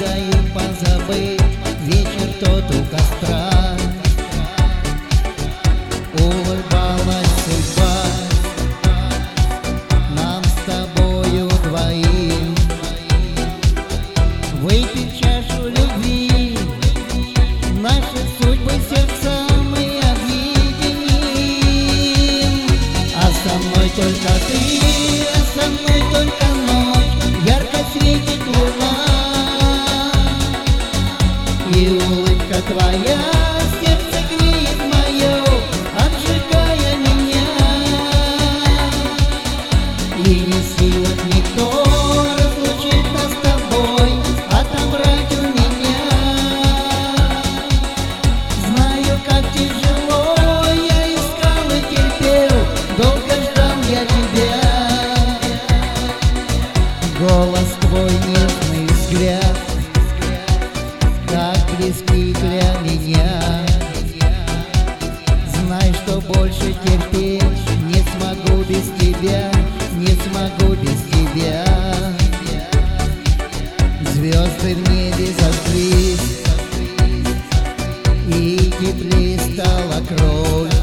предлагаю позабыть вечер тот у костра. Улыбалась судьба нам с тобою двоим. Выпить чашу любви, наши судьбы сердца мы объединим. А со мной только ты, а со мной только ночь, ярко светит луна. И улыбка твоя сердце греет мое, обжигая меня. И не в силах никто разлучить нас с тобой, отобрать у меня. Знаю, как тяжело, я искал и терпел, долго ждал я тебя. Голос твой, нежный взгляд, так близки для меня. Знай, что больше терпеть не смогу без тебя, не смогу без тебя. Звезды в небе зажглись, и теплее стала кровь.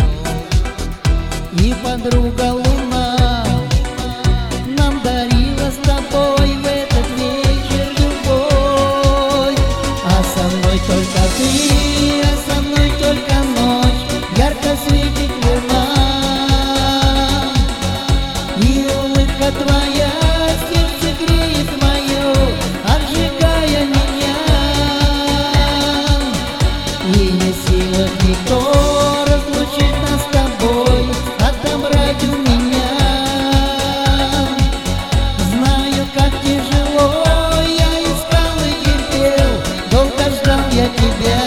И подруга луна нам дарила с тобой в этот вечер любовь. А со мной только ты, а со мной только ночь, ярко светит луна. И улыбка твоя сердце греет мое, обжигая меня. И не в силах никто разлучить нас с тобой, отобрать у меня. Знаю, как тяжело, я искал и терпел, долго ждал я тебя.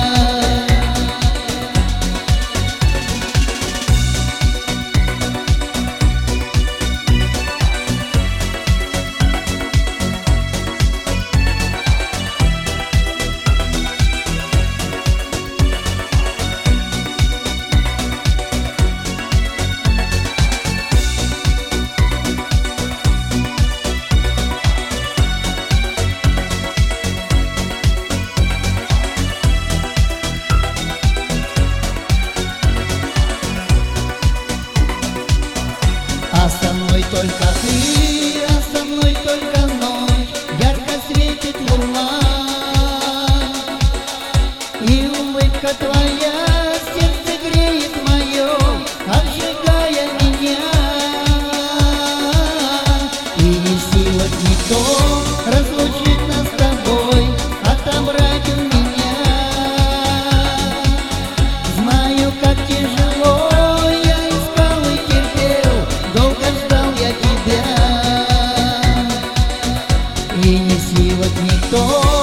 А со мной только ты, а со мной только ночь, ярко светит луна. И улыбка твоя сердце греет мое, обжигая меня. И не в силах никто разлучить нас с тобой, отобрать у меня. Знаю, как тяжело, я искал и терпел, долго ждал я тебя. И не в силах никто